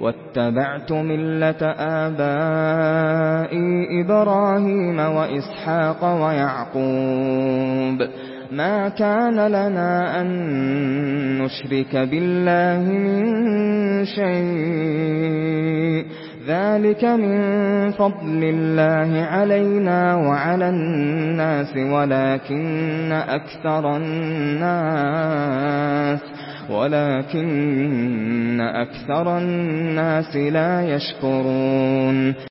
واتبعت ملة آبائي إبراهيم وإسحاق ويعقوب ما كان لنا أن نشرك بالله من شيء ذلك من فضل الله علينا وعلى الناس ولكن أكثر الناس لا يشكرون